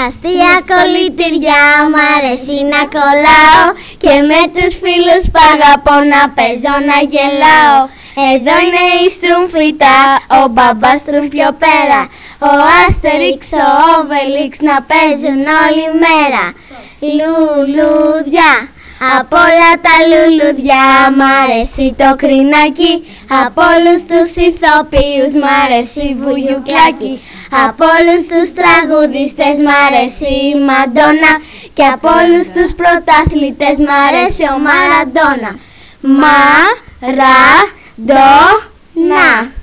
Αστεία κολλητήρια μ' αρέσει να κολλάω και με τους φίλους που αγαπώ να παίζω να γελάω. Εδώ είναι η Στρουμφίτα, ο μπαμπάς Στρουμφ πιο πέρα, ο Άστεριξ, ο Όβελιξ να παίζουν όλη μέρα. Λουλούδια, απ' όλα τα λουλούδια μ' αρέσει το κρινάκι, απ' όλους τους ηθοποιούς μ' αρέσει η Βουγιουκλάκη, απ' όλους τους τραγουδιστές μ' αρέσει η Μαντόνα και απ' όλους τους πρωταθλητές μ' αρέσει ο Μαραντόνα. Μαραντόνα.